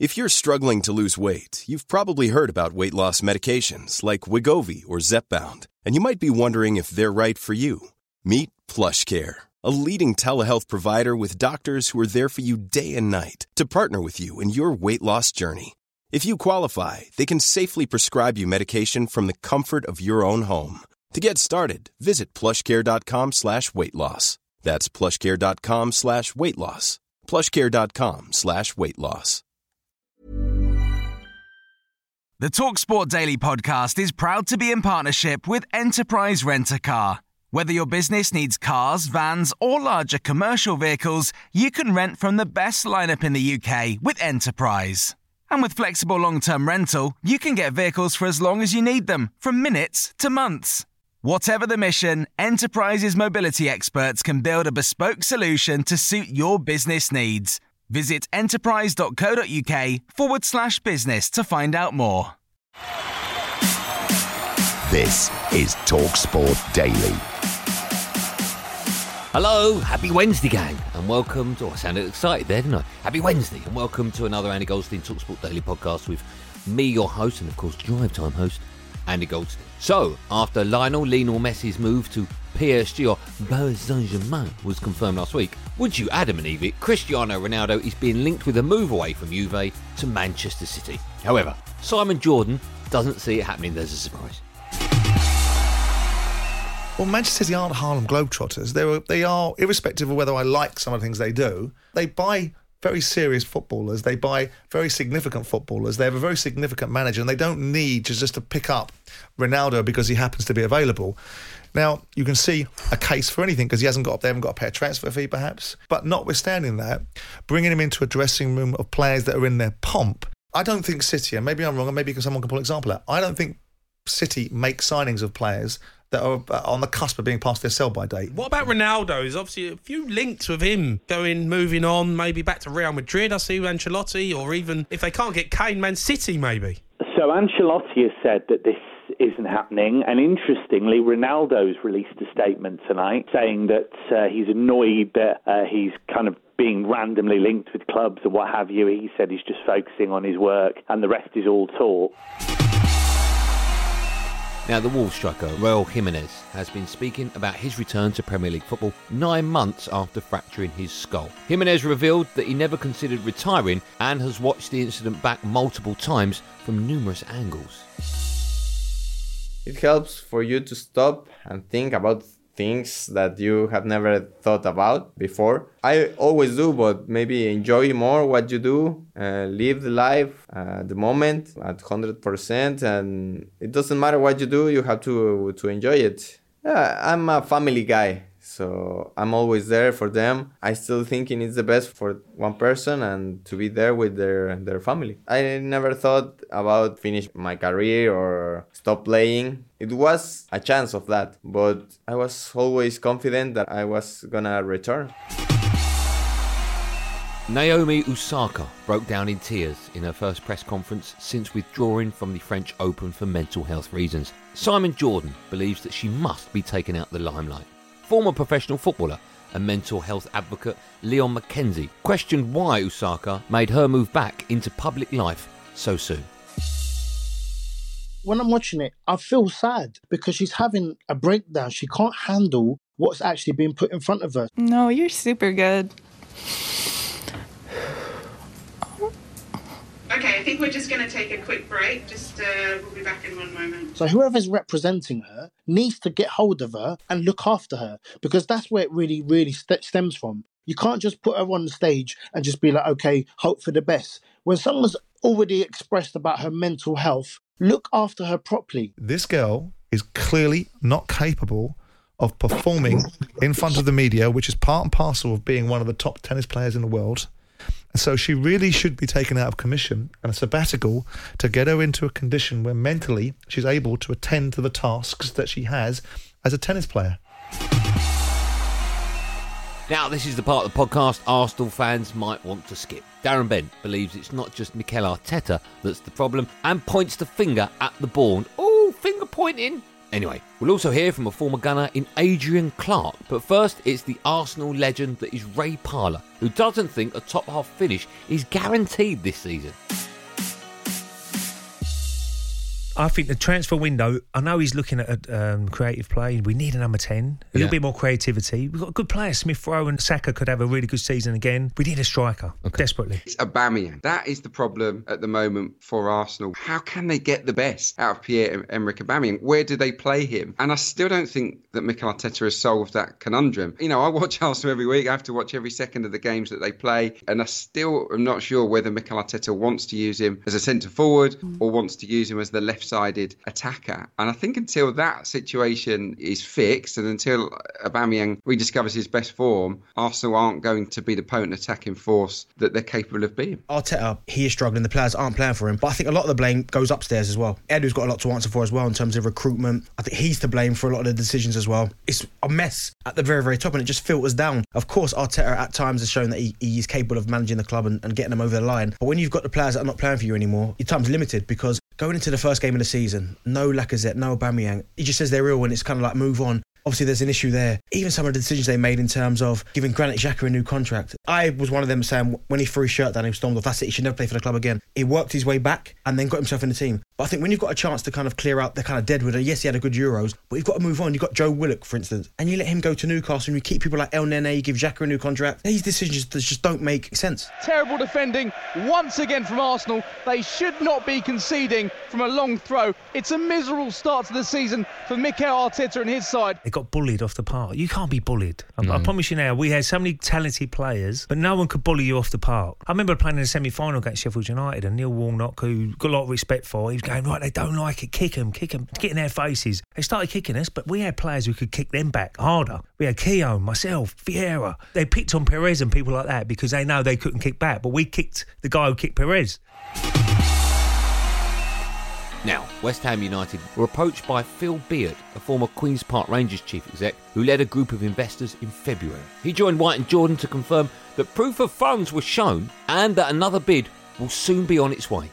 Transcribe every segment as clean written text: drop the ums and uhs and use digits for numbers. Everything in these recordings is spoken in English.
If you're struggling to lose weight, you've probably heard about weight loss medications like Wegovy or Zepbound, and you might be wondering if they're right for you. Meet PlushCare, a leading telehealth provider with doctors who are there for you day and night to partner with you in your weight loss journey. If you qualify, they can safely prescribe you medication from the comfort of your own home. To get started, visit plushcare.com/weightloss. That's plushcare.com/weightloss. plushcare.com/weightloss. The TalkSport Daily podcast is proud to be in partnership with Enterprise Rent-A-Car. Whether your business needs cars, vans, or larger commercial vehicles, you can rent from the best lineup in the UK with Enterprise. And with flexible long-term rental, you can get vehicles for as long as you need them, from minutes to months. Whatever the mission, Enterprise's mobility experts can build a bespoke solution to suit your business needs. Visit enterprise.co.uk/business to find out more. This is TalkSport Daily. Hello, happy Wednesday, gang, and welcome to... I sounded excited there, didn't I? Happy Wednesday, and welcome to another Andy Goldstein TalkSport Daily podcast with me, your host, and of course, Drive Time host, Andy Goldstein. So, after Lionel Messi's move to PSG or Paris Saint-Germain was confirmed last week, would you Adam and Eve it, Cristiano Ronaldo is being linked with a move away from Juve to Manchester City. However, Simon Jordan doesn't see it happening as a surprise. Well, Manchester City aren't Harlem Globetrotters. They are, irrespective of whether I like some of the things they do, they buy very serious footballers. They buy very significant footballers. They have a very significant manager, and they don't need just to pick up Ronaldo because he happens to be available. Now, you can see a case for anything because they haven't got to pay a transfer fee, perhaps. But notwithstanding that, bringing him into a dressing room of players that are in their pomp, I don't think City, and maybe I'm wrong, and maybe someone can pull an example out, I don't think City make signings of players that are on the cusp of being past their sell-by date. What about Ronaldo? There's obviously a few links with him moving on, maybe back to Real Madrid, I see Ancelotti, or even if they can't get Kane, Man City maybe. So Ancelotti has said that this isn't happening, and interestingly, Ronaldo's released a statement tonight saying that he's annoyed that he's kind of being randomly linked with clubs and what have you. He said he's just focusing on his work and the rest is all talk. Now, the Wolves striker, Raul Jimenez, has been speaking about his return to Premier League football 9 months after fracturing his skull. Jimenez revealed that he never considered retiring and has watched the incident back multiple times from numerous angles. It helps for you to stop and think about things that you have never thought about before. I always do, but maybe enjoy more what you do, live the life, the moment at 100%, and it doesn't matter what you do, you have to enjoy it. Yeah, I'm a family guy, so I'm always there for them. I still thinking it's the best for one person and to be there with their family. I never thought about finish my career or stop playing. It was a chance of that, but I was always confident that I was gonna return. Naomi Osaka broke down in tears in her first press conference since withdrawing from the French Open for mental health reasons. Simon Jordan believes that she must be taken out of the limelight. Former professional footballer and mental health advocate Leon McKenzie questioned why Osaka made her move back into public life so soon. When I'm watching it, I feel sad because she's having a breakdown. She can't handle what's actually being put in front of her. No, you're super good. Okay, I think we're just going to take a quick break. We'll be back in one moment. So whoever's representing her needs to get hold of her and look after her, because that's where it really, really stems from. You can't just put her on the stage and just be like, okay, hope for the best. When someone's already expressed about her mental health, look after her properly. This girl is clearly not capable of performing in front of the media, which is part and parcel of being one of the top tennis players in the world. And so she really should be taken out of commission and a sabbatical to get her into a condition where mentally she's able to attend to the tasks that she has as a tennis player. Now, this is the part of the podcast Arsenal fans might want to skip. Darren Bent believes it's not just Mikel Arteta that's the problem and points the finger at the ball. Oh, finger pointing. Anyway, we'll also hear from a former gunner in Adrian Clark. But first, it's the Arsenal legend that is Ray Parlour, who doesn't think a top-half finish is guaranteed this season. I think the transfer window, I know he's looking at creative play. We need a number 10, a little bit more creativity. We've got a good player. Smith Rowe and Saka could have a really good season again. We need a striker, desperately. It's Aubameyang. That is the problem at the moment for Arsenal. How can they get the best out of Pierre-Emerick Aubameyang? Where do they play him? And I still don't think that Mikel Arteta has solved that conundrum. You know, I watch Arsenal every week. I have to watch every second of the games that they play. And I still am not sure whether Mikel Arteta wants to use him as a centre-forward or wants to use him as the left-sided attacker. And I think until that situation is fixed and until Aubameyang rediscovers his best form, Arsenal aren't going to be the potent attacking force that they're capable of being. Arteta, he is struggling. The players aren't playing for him. But I think a lot of the blame goes upstairs as well. Edu's got a lot to answer for as well in terms of recruitment. I think he's to blame for a lot of the decisions as well. It's a mess at the very, very top and it just filters down. Of course, Arteta at times has shown that he is capable of managing the club and getting them over the line. But when you've got the players that are not playing for you anymore, your time's limited because going into the first game of the season, no Lacazette, no Aubameyang, he just says they're ill and it's kind of like move on. Obviously, there's an issue there. Even some of the decisions they made in terms of giving Granit Xhaka a new contract. I was one of them saying when he threw his shirt down, he was stormed off. That's it. He should never play for the club again. He worked his way back and then got himself in the team. But I think when you've got a chance to kind of clear out the kind of deadwood, yes, he had a good Euros, but you've got to move on. You've got Joe Willock, for instance, and you let him go to Newcastle and you keep people like El Nene, you give Xhaka a new contract. These decisions just don't make sense. Terrible defending once again from Arsenal. They should not be conceding from a long throw. It's a miserable start to the season for Mikel Arteta and his side. They got bullied off the park. You can't be bullied. I promise you now, we had so many talented players, but no one could bully you off the park. I remember playing in the semi-final against Sheffield United and Neil Warnock, who got a lot of respect for, he was going, right, they don't like it, kick them, get in their faces. They started kicking us, but we had players who could kick them back harder. We had Keown, myself, Vieira. They picked on Perez and people like that because they know they couldn't kick back, but we kicked the guy who kicked Perez. Now, West Ham United were approached by Phil Beard, a former Queen's Park Rangers chief exec, who led a group of investors in February. He joined White and Jordan to confirm that proof of funds was shown and that another bid will soon be on its way.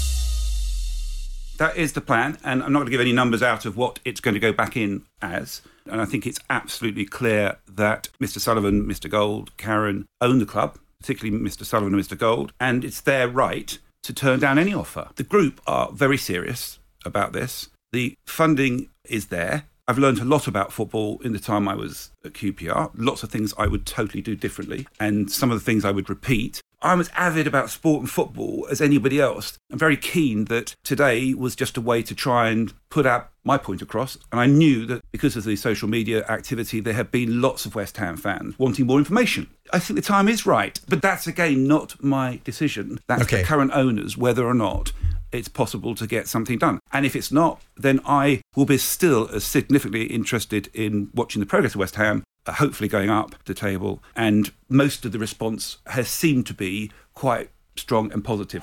That is the plan, and I'm not going to give any numbers out of what it's going to go back in as. And I think it's absolutely clear that Mr. Sullivan, Mr. Gold, Karen own the club, particularly Mr. Sullivan and Mr. Gold, and it's their right to turn down any offer. The group are very serious about this. The funding is there. I've learned a lot about football in the time I was at QPR. Lots of things I would totally do differently, and some of the things I would repeat. I'm as avid about sport and football as anybody else. I'm very keen that today was just a way to try and put out my point across. And I knew that because of the social media activity, there have been lots of West Ham fans wanting more information. I think the time is right. But that's, again, not my decision. That's the current owners, whether or not it's possible to get something done. And if it's not, then I will be still as significantly interested in watching the progress of West Ham, hopefully going up the table. And most of the response has seemed to be quite strong and positive.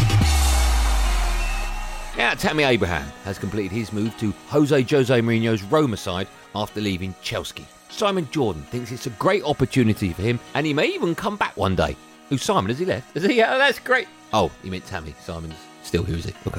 Now, Tammy Abraham has completed his move to Jose Mourinho's Roma side after leaving Chelsea. Simon Jordan thinks it's a great opportunity for him and he may even come back one day. Who's Simon? Has he left? Is he? Yeah, that's great. Oh, he meant Tammy. Simon's still here, is he? Okay.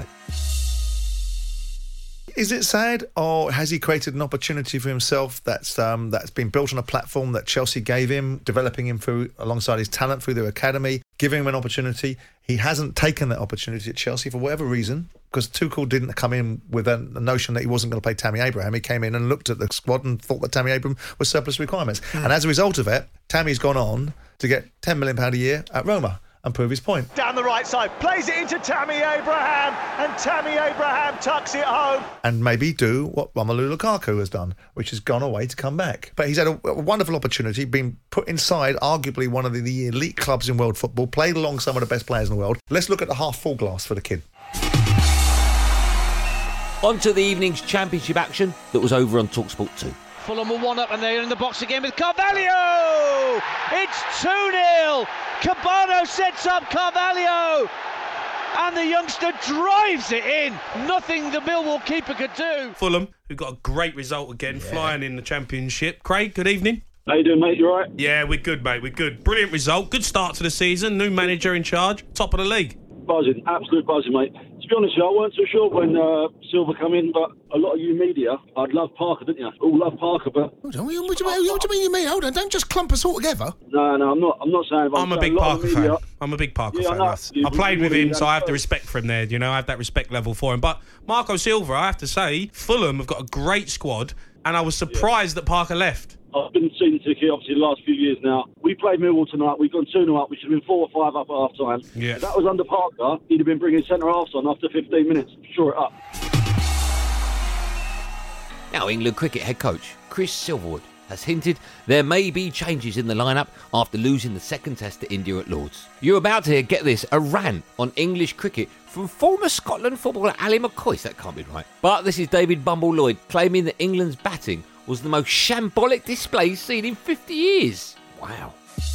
Is it sad, or has he created an opportunity for himself that's been built on a platform that Chelsea gave him, developing him through alongside his talent through their academy, giving him an opportunity? He hasn't taken that opportunity at Chelsea for whatever reason, because Tuchel didn't come in with a notion that he wasn't going to play Tammy Abraham. He came in and looked at the squad and thought that Tammy Abraham was surplus requirements. And as a result of it, Tammy's gone on to get £10 million a year at Roma and prove his point. Down the right side, plays it into Tammy Abraham, and Tammy Abraham tucks it home. And maybe do what Romelu Lukaku has done, which has gone away to come back. But he's had a wonderful opportunity, been put inside arguably one of the elite clubs in world football, played along some of the best players in the world. Let's look at the half-full glass for the kid. On to the evening's championship action that was over on TalkSport 2. Fulham are 1-up and they're in the box again with Carvalho! It's 2-0! Cabano sets up Carvalho! And the youngster drives it in! Nothing the Millwall keeper could do. Fulham, who got a great result again, flying in the Championship. Craig, good evening. How you doing, mate? You all right? Yeah, we're good, mate. We're good. Brilliant result. Good start to the season. New manager in charge. Top of the league. buzzing, absolute buzzing, mate. To be honest with you, I weren't too sure when Silva come in, but a lot of you media, I'd love Parker, didn't you? All love Parker, but... What do you mean you mean? Hold on, don't just clump us all together. No, I'm not saying... I'm a big Parker fan. I'm a big Parker fan. I played with him, so I have the respect for him there, you know, I have that respect level for him. But Marco Silva, I have to say, Fulham have got a great squad, and I was surprised that Parker left. I've been seeing ticket, obviously, the last few years now. We played Millwall tonight. We've gone 2-0 up. We should have been 4 or 5 up at half-time. Yeah. If that was under Parker, he'd have been bringing centre-halves on after 15 minutes. Shore it up. Now, England cricket head coach Chris Silverwood has hinted there may be changes in the lineup after losing the second test to India at Lords. You're about to hear, get this, a rant on English cricket from former Scotland footballer Ali McCoist. That can't be right. But this is David Bumble Lloyd claiming that England's batting was the most shambolic display seen in 50 years. Wow.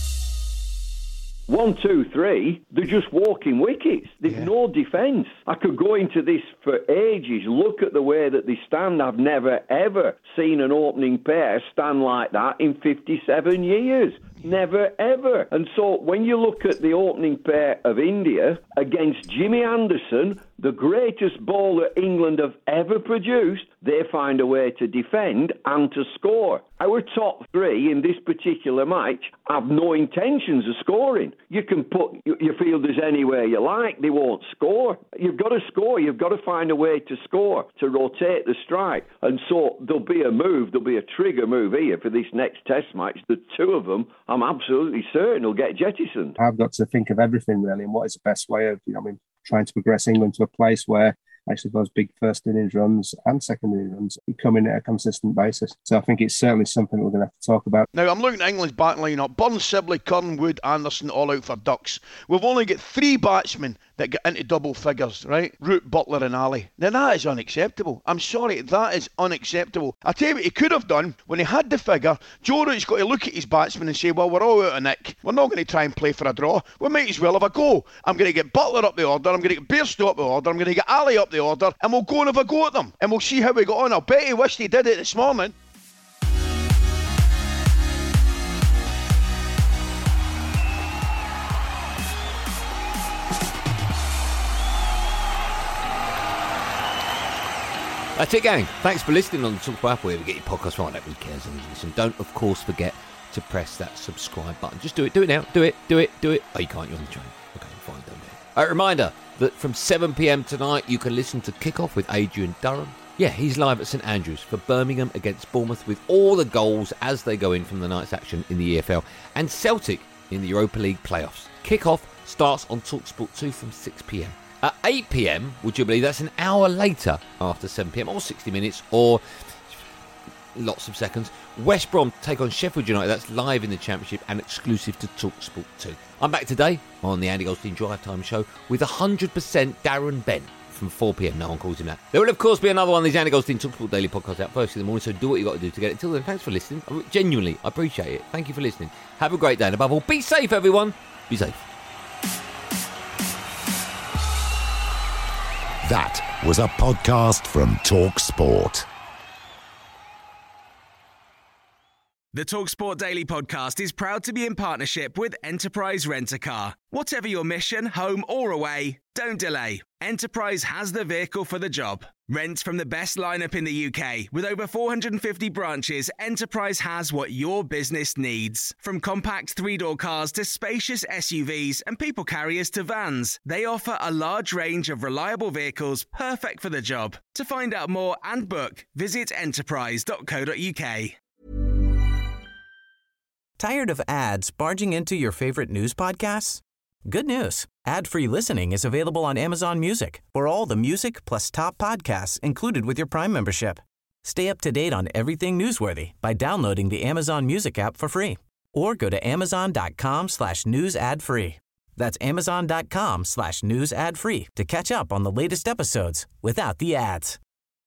1, 2, 3, they're just walking wickets. There's no defence. I could go into this for ages. Look at the way that they stand. I've never, ever seen an opening pair stand like that in 57 years. Never, ever. And so when you look at the opening pair of India against Jimmy Anderson, the greatest bowler England have ever produced, they find a way to defend and to score. Our top three in this particular match have no intentions of scoring. You can put your fielders anywhere you like, they won't score. You've got to score, you've got to find a way to score, to rotate the strike. And so there'll be a move, there'll be a trigger move here for this next test match. The two of them, I'm absolutely certain, will get jettisoned. I've got to think of everything really, and what is the best way of, trying to progress England to a place where actually those big first innings runs and second innings runs come in at a consistent basis. So I think it's certainly something that we're going to have to talk about. Now, I'm looking at England's back line up. Burns, Sibley, Curran, Wood, Anderson, all out for Ducks. We've only got 3 batsmen that get into double figures, right? Root, Butler and Ali. Now, that is unacceptable. I'm sorry, that is unacceptable. I tell you what he could have done when he had the figure. Joe Root's got to look at his batsmen and say, well, we're all out of nick. We're not going to try and play for a draw. We might as well have a go. I'm going to get Butler up the order. I'm going to get Bairstow up the order. I'm going to get Ali up the order. And we'll go and have a go at them. And we'll see how we got on. I'll bet he wished he did it this morning. That's it, gang. Thanks for listening on the TalkSport app, where we get your podcast right. Nobody cares as you listen. Don't, of course, forget to press that subscribe button. Just do it. Do it now. Do it. Do it. Do it. Oh, you can't. You're on the train. Okay, fine. Don't do it. A reminder that from 7 p.m. tonight, you can listen to Kickoff with Adrian Durham. Yeah, he's live at St Andrews for Birmingham against Bournemouth, with all the goals as they go in from the night's action in the EFL, and Celtic in the Europa League playoffs. Kickoff starts on TalkSport 2 from 6 p.m. At 8 p.m, would you believe that's an hour later after 7 p.m, or 60 minutes, or lots of seconds, West Brom take on Sheffield United. That's live in the Championship and exclusive to TalkSport 2. I'm back today on the Andy Goldstein Drive Time Show with 100% Darren Bent from 4 p.m. No one calls him that. There will, of course, be another one of these Andy Goldstein TalkSport Daily podcasts out first in the morning, so do what you got to do to get it. Until then, thanks for listening. Genuinely, I appreciate it. Thank you for listening. Have a great day, and above all, be safe, everyone. Be safe. That was a podcast from TalkSport. The TalkSport Daily Podcast is proud to be in partnership with Enterprise Rent-A-Car. Whatever your mission, home or away, don't delay. Enterprise has the vehicle for the job. Rent from the best lineup in the UK. With over 450 branches, Enterprise has what your business needs. From compact 3-door cars to spacious SUVs and people carriers to vans, they offer a large range of reliable vehicles perfect for the job. To find out more and book, visit enterprise.co.uk. Tired of ads barging into your favorite news podcasts? Good news. Ad-free listening is available on Amazon Music for all the music plus top podcasts included with your Prime membership. Stay up to date on everything newsworthy by downloading the Amazon Music app for free or go to amazon.com/news ad free. That's amazon.com/news ad free to catch up on the latest episodes without the ads.